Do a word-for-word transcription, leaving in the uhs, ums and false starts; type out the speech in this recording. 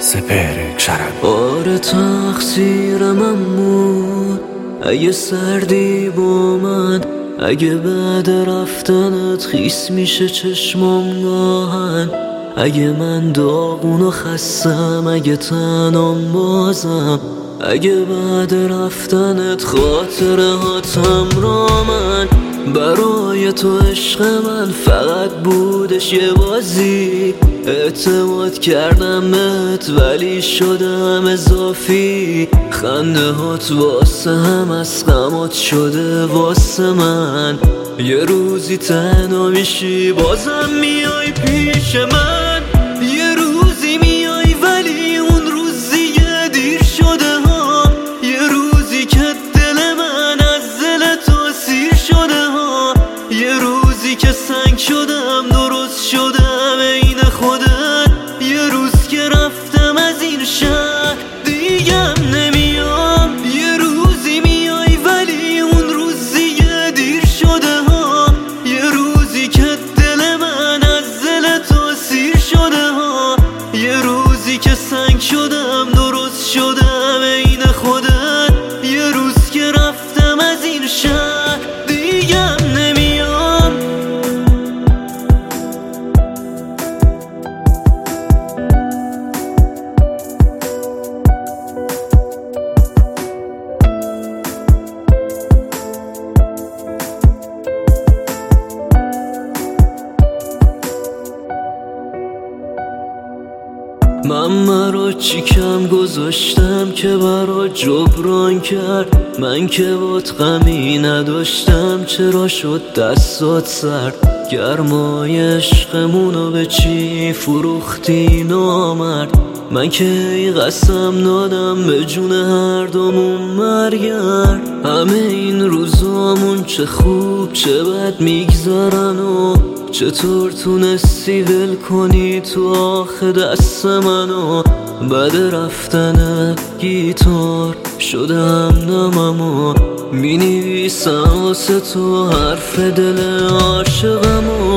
سپهر چرند. آره تقصیرم بود اگه سردی با من، اگه بعد رفتنت خیس میشه چشمام گاهن، اگه من داغون و خستم، اگه تنام بازم، اگه بعد رفتنت خاطره هاتم را من. برای تو عشق من فقط بودش یه بازی، اعتماد کردم بهت ولی شدم اضافی، خنده هات واسه هم از غمات شده واسه من. یه روزی تنها میشی بازم میای پیش من، یه روزی میای ولی اون روز دیگه دیر شده ها، یه روزی که دل من از دل تو سیر شده ها، یه روزی که سنگ شدم درست شدم عین خودت، یه روز که رفتم از این شهر دیگم نمیام، یه روزی میای ولی اون روز دیگه دیر شده ها، یه روزی که دل من از دل تو سیر شده ها، یه روزی که سنگ شدم درست شدم عین خودت، یه روز که رفتم از این شهر دیگم نمیام. من مرا چی کم گذاشتم که برا جبران کرد، من که بات غمی نداشتم چرا شد دستات سرد، گرمای عشقمونو به چی فروختی نامرد، من که ای قسم دادم به جون هر دومون مرگرد، همه این روزامون چه خوب چه بد میگذرن و چطور تونستی ول کنی تو آخ دست منو، بعد رفتن گیتار شده همدمم و می نویسم واسه تو حرف دل عاشقم و